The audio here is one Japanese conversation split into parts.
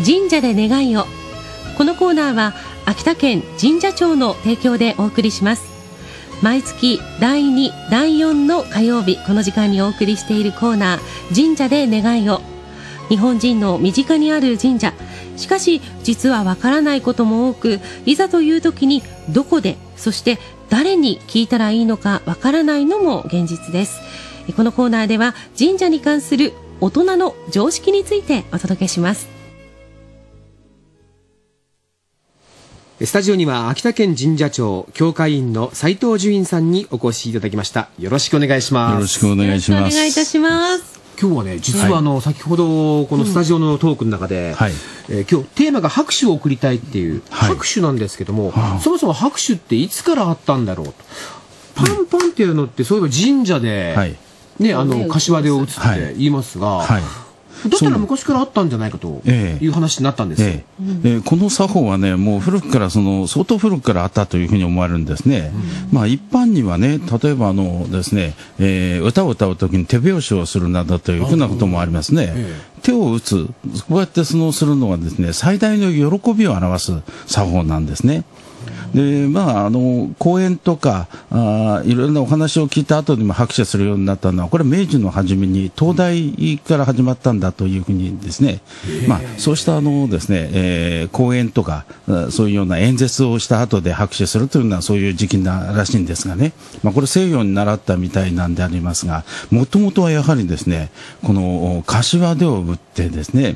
神社で願いを。このコーナーは秋田県神社庁の提供でお送りします。毎月第2、第4の火曜日、この時間にお送りしているコーナー、神社で願いを。日本人の身近にある神社、しかし実はわからないことも多く、いざという時にどこで、そして誰に聞いたらいいのかわからないのも現実です。このコーナーでは神社に関する大人の常識についてお届けします。 スタジオには秋田県神社庁教会員の斉藤寿院さんにお越しいただきました。よろしくお願いします。 よろしくお願いします。 お願いいたします。 今日はね、実は先ほどこのスタジオのトークの中で、今日テーマが拍手を送りたいっていう、拍手なんですけども、そもそも拍手っていつからあったんだろうと。パンパンっていうのってそういえば神社で、ね、柏手を打つって言いますが、だったら昔からあったんじゃないかという話になったんですよ。 この作法はね、もう古くから相当古くからあったというふうに思われるんですね。まあ一般にはね、例えばですね、歌を歌うときに手拍子をするなどというふうなこともありますね。手を打つ、こうやってするのはですね、最大の喜びを表す作法なんですね。で、まあ、講演とかいろいろなお話を聞いた後にも拍手するようになったのは、これ明治の初めに東大から始まったんだというふうにですね、まあ、そうしたですね、講演とかそういうような演説をした後で拍手するというのはそういう時期ならしいんですがね、まあ、これ西洋に習ったみたいなんでありますが、もともとはやはりですね、この柏手を打ってですね、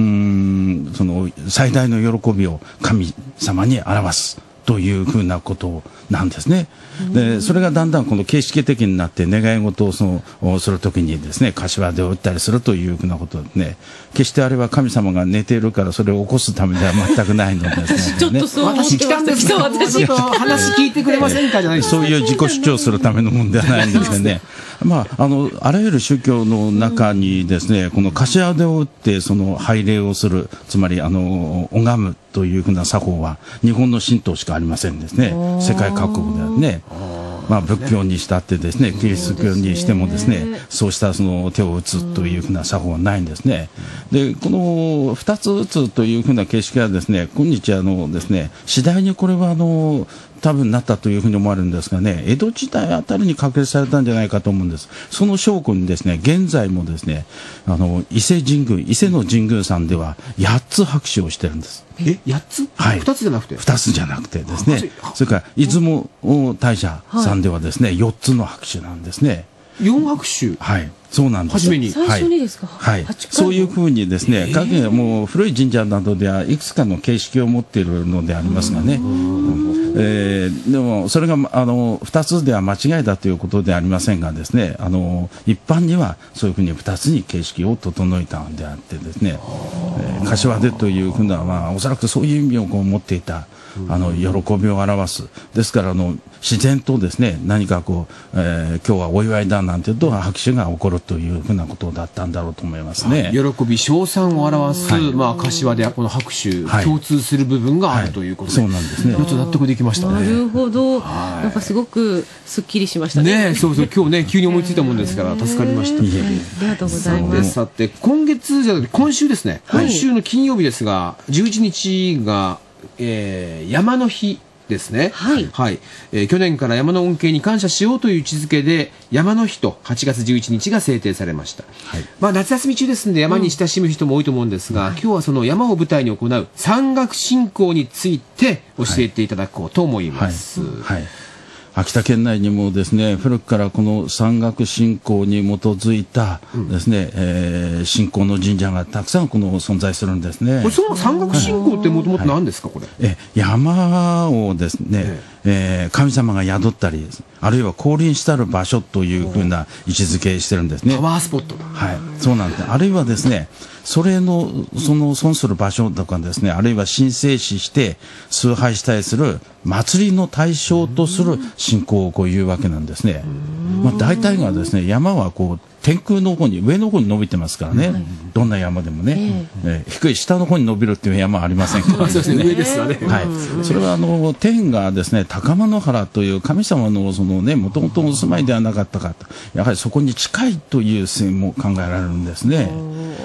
最大の喜びを神様に表すというふうなことなんですね。で、それがだんだんこの形式的になって願い事をするときにですね、柏手を打ったりするというふうなことですね。決してあれは神様が寝ているからそれを起こすためでは全くないのですね。 ちょっとそう思ってました。 私来たんですけど、私話聞いてくれませんかじゃないです。 そういう自己主張するためのものではないんですよね。まあ、あらゆる宗教の中にですね、この柏手を打って拝礼をする、つまり拝むというふうな作法は日本の神道しかありませんですね。世界各国ではね、まあ、仏教にしたってですね、キリスト教にしてもですね、そうした手を打つというふうな作法はないんですね。で、この二つ打つというふうな形式はですね、今日ですね、次第にこれは多分なったというふうに思われるんですがね、江戸時代あたりに確立されたんじゃないかと思うんです。その証拠にですね、現在もですね、伊勢の神宮さんでは8つ拍手をしてるんです。 8つ？はい。2つじゃなくて 2つじゃなくてですね、それから出雲大社さんではですね、4つの拍手なんですね。 4拍手？ はい。そうなんです。 初めに。最初にですか？ はい。そういうふうにですね、もう古い神社などではいくつかの形式を持っているのでありますがね。でもそれが2つでは間違いだということではありませんがですね、一般にはそういうふうに2つに形式を整えたのであってですね、柏手というふうな、まあ、おそらくそういう意味を持っていた喜びを表す。ですから自然とですね、何か今日はお祝いだなんていうと拍手が起こるというふうなことだったんだろうと思いますね。 喜び称賛を表す、まあ、柏でこの拍手、共通する部分があるということで、 そうなんですね。 ちょっと納得できましたね。 なるほど。なんかすごくすっきりしましたね。 ね、そう今日ね、急に思いついたもんですから助かりました。 ありがとうございます。 さて、今週ですね、今週の金曜日ですが、11日が山の日ですね。はい。はい。去年から山の恩恵に感謝しようという位置づけで、山の日と8月11日が制定されました。はい。まあ、夏休み中ですので山に親しむ人も多いと思うんですが、今日はその山を舞台に行う山岳信仰について教えていただこうと思います。 はい。秋田県内にもですね、古くからこの山岳信仰に基づいたですね、信仰の神社がたくさん存在するんですね。 これその山岳信仰ってもともと何ですか、これ？ 山をですね、神様が宿ったり、あるいは降臨したる場所というふうな位置づけしてるんですね。 パワースポット。 はい、そうなんです。あるいはですね、その損する場所とかですね、あるいは神聖視して崇拝したりする祭りの対象とする信仰を言うわけなんですね。まあ、大体がですね、山は天空の方に、上の方に伸びてますからね、どんな山でもね、低い下の方に伸びるっていう山はありませんからですね。上ですよね。 はい。それは天がですね、高間原という神様のもともとお住まいではなかったかと、やはりそこに近いという線も考えられるんですね。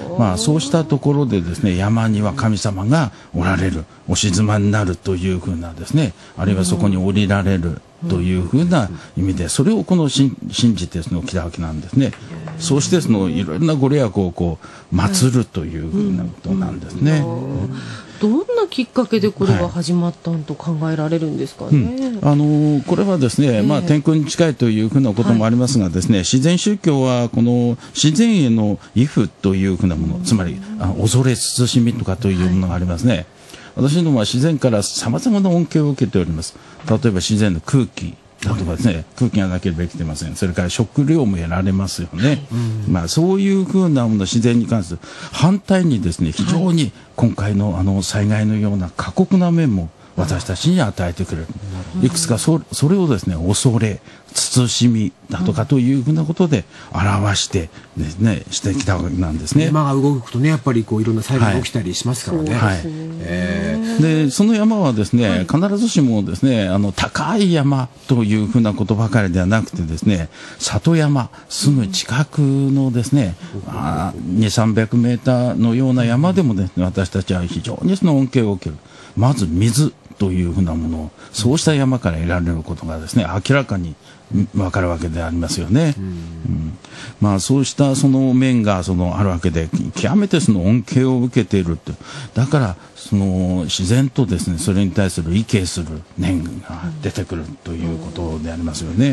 まあ、そうしたところでですね、山には神様がおられる、お静まになるというふうなですね、あるいはそこに降りられるというふうな意味で、それをこの信じてその来たわけなんですね。そうしてそのいろんなご利益をこう祀るというふうなことなんですね。 どんなきっかけでこれが始まったと考えられるんですかね。 これはですね、まあ、天空に近いというふうなこともありますがですね、自然宗教はこの自然への畏怖というふうなもの、つまり恐れ慎みとかというものがありますね。私どもは自然から様々な恩恵を受けております。例えば自然の空気だとかですね、空気がなければ生きてません。それから食料も得られますよね。まあそういうふうなもの、自然に関する反対にですね、非常に今回の災害のような過酷な面も私たちに与えてくれる。いくつかそれをですね、恐れ、慎みだとかというふうなことで表してですね、してきたわけなんですね。 山が動くとね、やっぱりこういろんな災害が起きたりしますからね。 で、その山はですね、必ずしもですね、高い山というふうなことばかりではなくてですね、里山、すぐ近くのですね、2、300メーターのような山でもですね、私たちは非常にその恩恵を受ける。まず水というふうなものを、そうした山から得られることがですね、明らかに分かるわけでありますよね。まあそうしたその面があるわけで、極めてその恩恵を受けていると。だからその自然とですね、それに対する畏敬する念が出てくるということでありますよね。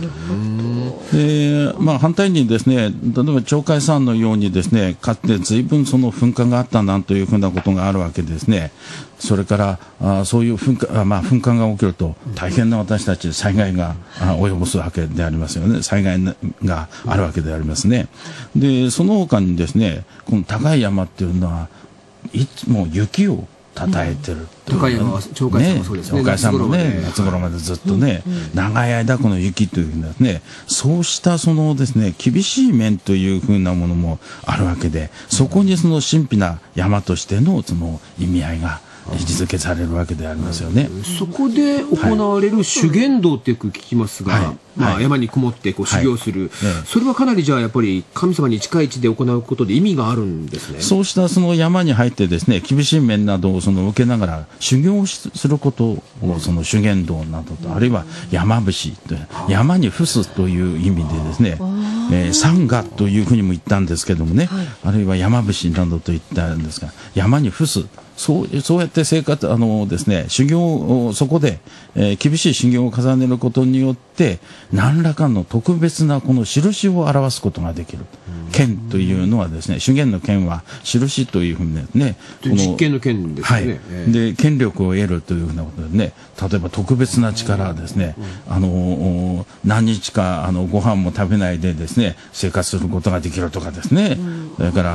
で、まあ、反対にですね、例えば鳥海山のようにですね、かつて随分その噴火があったなんというふうなことがあるわけですね。それからそういう噴火が起きると大変な私たち災害が及ぼすわけでありますよね。災害があるわけでありますね。で、その他にですね、この高い山っていうのはいつも雪を称えてる高い山は鳥海山もそうですね。 鳥海山もね、夏頃までずっとね、長い間この雪というですね、そうしたそのですね、厳しい面というふうなものもあるわけで、そこにその神秘な山としてのその意味合いが位置づけされるわけでありますよね。 そこで行われる修験道ってよく聞きますが、山にこもってこう修行する、それはかなりじゃあやっぱり神様に近い位置で行うことで意味があるんですね。 そうしたその山に入ってですね、厳しい面などをその受けながら修行することをその修験道などと、あるいは山伏という山に伏すという意味でですね、山河というふうにも言ったんですけどもね、あるいは山伏などと言ったんですが、山に伏す。そうやって生活ですね、修行をそこで、厳しい修行を重ねることによって何らかの特別なこの印を表すことができる。剣というのはですね、修験の剣は印というふうにですね、 実験の剣ですね。 で権力を得るというふうなことでね、例えば特別な力ですね、何日かご飯も食べないでですね生活することができるとかですね、それから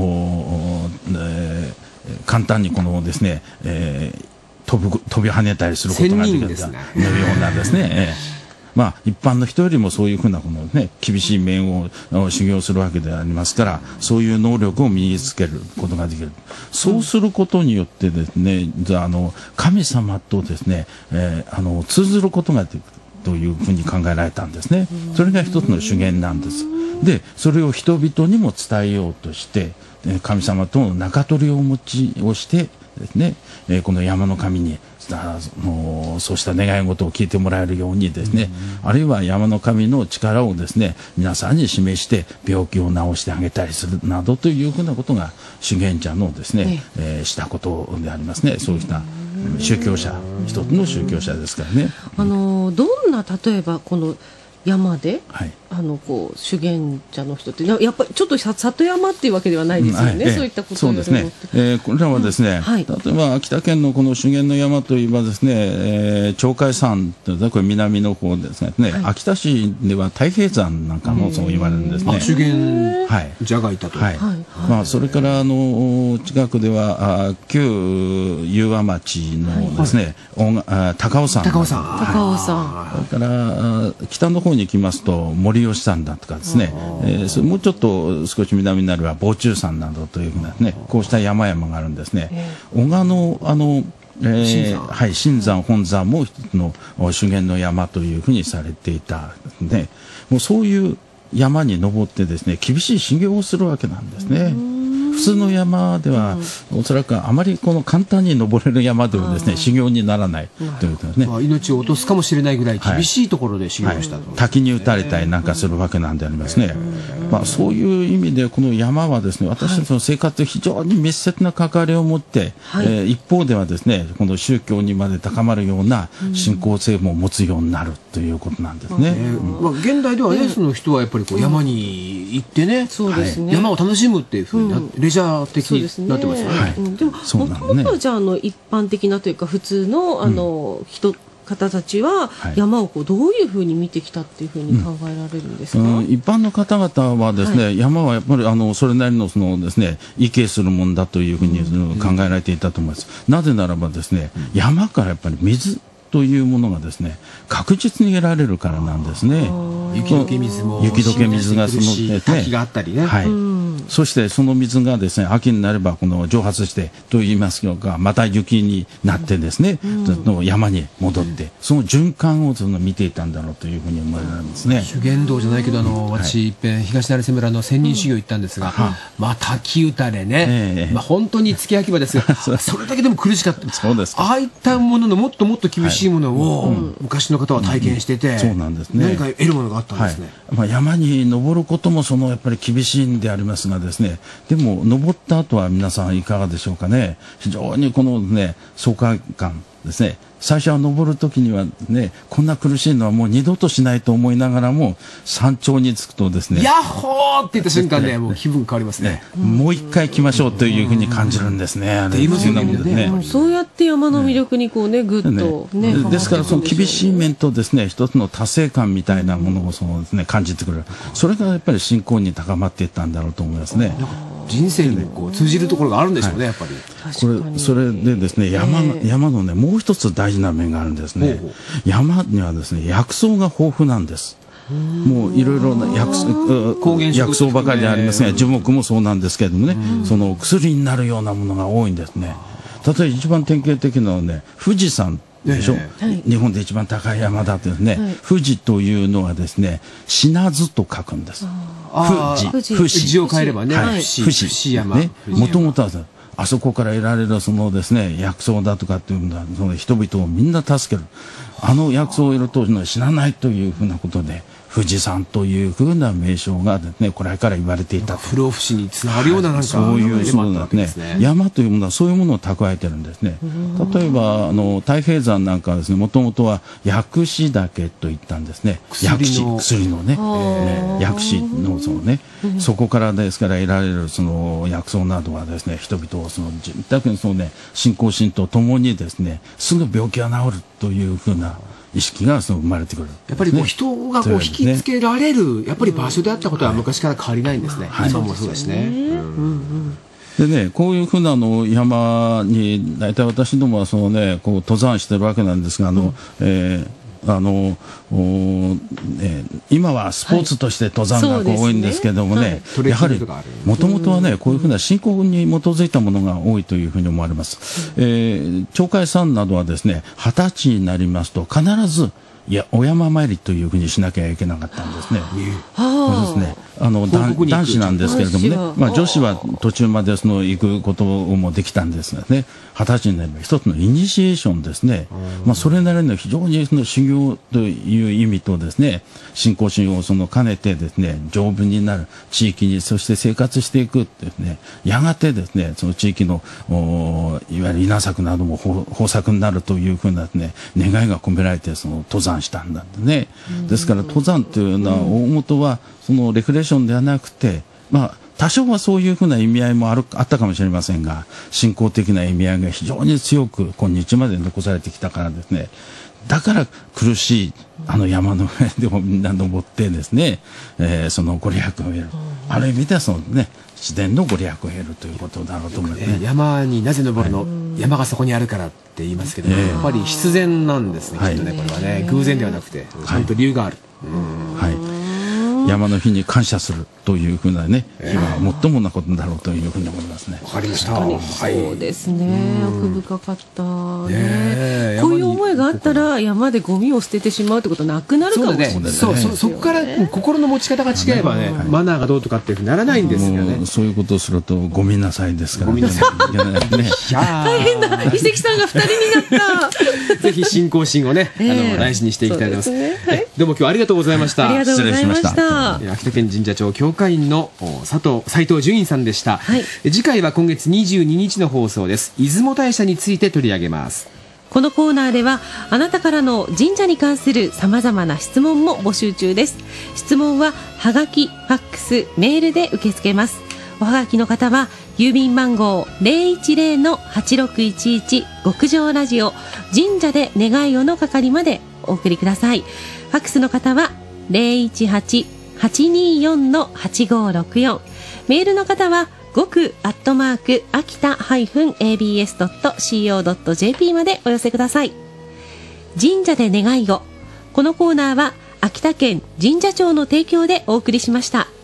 簡単にこのですね、飛び跳ねたりすることができるのようなですね、まあ一般の人よりもそういうふうなこのね厳しい面を修行するわけでありますから、そういう能力を身につけることができる。そうすることによってですね、神様とですね、通ずることができるというふうに考えられたんですね。それが一つの修験なんです。で、それを人々にも伝えようとして、神様との仲取りをしてですね、この山の神にそうした願い事を聞いてもらえるようにですね、あるいは山の神の力をですね皆さんに示して病気を治してあげたりするなどというふうなことが修験者のですね、したことでありますね。そうした宗教者、一つの宗教者ですからね。 どんな例えばこの山で、こう修験者の人ってやっぱりちょっと里山っていうわけではないですよね、そういったことそうですね、これらはですね、例えば秋田県のこの修験の山といえばですね、鳥海山というのはこれ南の方ですね、秋田市では太平山なんかもそう言われるんですね。 修験者がいたと。 それから近くでは旧雄和町のですね、高尾山、それから北の方に行きますと森吉山だとかですね、もうちょっと少し南になれば防中山などというふうなね、こうした山々があるんですね。男鹿の新山本山も一つの修験の山というふうにされていたので、もうそういう山に登ってですね厳しい修行をするわけなんですね。 通の山では、おそらくあまりこの簡単に登れる山ではですね、修行にならないということですね。 命を落とすかもしれないぐらい厳しいところで修行したと、 滝に打たれたりなんかするわけなんでありますね。そういう意味でこの山はですね、私たちの生活と非常に密接な関わりを持って、一方ではですね、この宗教にまで高まるような信仰性も持つようになるということなんですね。 現代ではね、その人はやっぱりこう山に行ってね、山を楽しむっていうふうにレジャー的になってますよね。 でももともとはじゃあ一般的なというか普通の方たちは山をどういうふうに見てきたっていうふうに考えられるんですか？ 一般の方々はですね、山はやっぱりそれなりのそのですね、畏敬するものだというふうに考えられていたと思います。なぜならばですね、山からやっぱり水というものがですね、確実に得られるからなんですね。 雪解け水も雪解け水がその滝があったりね。 そしてその水がですね、秋になればこの蒸発してと言いますが、また雪になってですね、山に戻って、その循環を見ていたんだろうというふうに思われるんですね。 修験道じゃないけど、私一遍東成瀬村の千人修行行ったんですが、滝打たれね、本当に月焼き場ですが、それだけでも苦しかった。 そうですか。 ああいったもののもっともっと厳しいものを昔の方は体験してて、 そうなんですね。 何か得るものがあったんですね。 山に登ることもやっぱり厳しいんでありますがですね、でも登った後は皆さんいかがでしょうかね。非常にこのね、爽快感ですね。最初は登るときにはね、こんな苦しいのはもう二度としないと思いながらも、山頂に着くとですね、 ヤッホーって言った瞬間ね、もう気分変わりますね。 もう一回来ましょうというふうに感じるんですね。 そうやって山の魅力にこうね、ぐっとね。 ですからその厳しい面とですね、一つの達成感みたいなものをですね、感じてくる。それがやっぱり信仰に高まっていったんだろうと思いますね。 人生にこう通じるところがあるんでしょうね、やっぱり。 それでですね、山のね、もう一つ大事な面があるんですね。山にはですね、薬草が豊富なんです。もういろいろな薬草ばかりでありますが、樹木もそうなんですけれどもね、その薬になるようなものが多いんですね。例えば一番典型的なのはね、富士山でしょ、日本で一番高い山だとですね、富士というのはですね、死なずと書くんです。 富士を変えればね、 富士山ね、もともとはあそこから得られるそのですね、薬草だとかっていうのは、その人々をみんな助ける。あの薬草を得ると死なないというふうなことで、富士山というふうな名称がですね、これから言われていたと。 不老不死につながるようななんか、 そういうそうなんですね。山というものはそういうものを蓄えてるんですね。例えば太平山なんかはですね、もともとは薬師岳といったんですね。薬のね、薬師のそこからですから得られるその薬草などはですね、人々をだけど信仰心とともにですね、すぐ病気が治るというふうな意識が生まれてくる。 やっぱり人が引きつけられる、やっぱり場所であったことは昔から変わりないんですね。今もそうですね。 でね、こういうふうな山に大体私どもはこう登山してるわけなんですが、今はスポーツとして登山が多いんですけれどもね、やはりもともとはね、こういうふうな信仰に基づいたものが多いというふうに思われます。鳥海山などはですね、20歳になりますと必ずお山参りというふうにしなきゃいけなかったんですね。そうですね。男子なんですけれどもね、女子は途中まで行くこともできたんですがね、20歳になれば一つのイニシエーションですね。それなりの非常に修行という意味とですね、信仰心を兼ねてですね、丈夫になる地域にそして生活していくってですね、やがてですね、その地域のいわゆる稲作なども豊作になるというふうなですね、願いが込められて登山したんだってね。ですから登山というのは大元はレフレーションではなくて、多少はそういうふうな意味合いもあったかもしれませんが、信仰的な意味合いが非常に強く今日まで残されてきたからですね、だから苦しい山の上でもみんな登ってですね、そのご利益を得る。ある意味では自然のご利益を得るということだろうと思いますね。 山になぜ登るの、山がそこにあるからって言いますけど、やっぱり必然なんですね、きっとね、これはね、偶然ではなくて、ちゃんと理由がある。 山の日に感謝するというふうなね、日は最もなことだろうというふうに思いますね。 わかりました。 そうですね、奥深かったね。こういう思いがあったら山でゴミを捨ててしまうってことなくなるかもしれないですね。 そこから心の持ち方が違えばね、マナーがどうとかっていうふうにならないんですよね。 そういうことをするとゴミなさいですから。ゴミなさい。 大変だ。伊関さんが2人になった。 ぜひ信仰心をね、大事にしていきたいと思います。どうも今日はありがとうございました。 ありがとうございました。 秋田県神社庁教会員の斉藤純院さんでした。次回は今月22日の放送です。出雲大社について取り上げます。 このコーナーではあなたからの神社に関するさまざまな質問も募集中です。質問ははがき、ファックス、メールで受け付けます。おはがきの方は郵便番号 010-8611 極上ラジオ神社で願いをの係までお送りください。ファックスの方は 018-824-8564 メールの方は極@秋田-abs.co.jp までお寄せください。神社で願いを。このコーナーは秋田県神社庁の提供でお送りしました。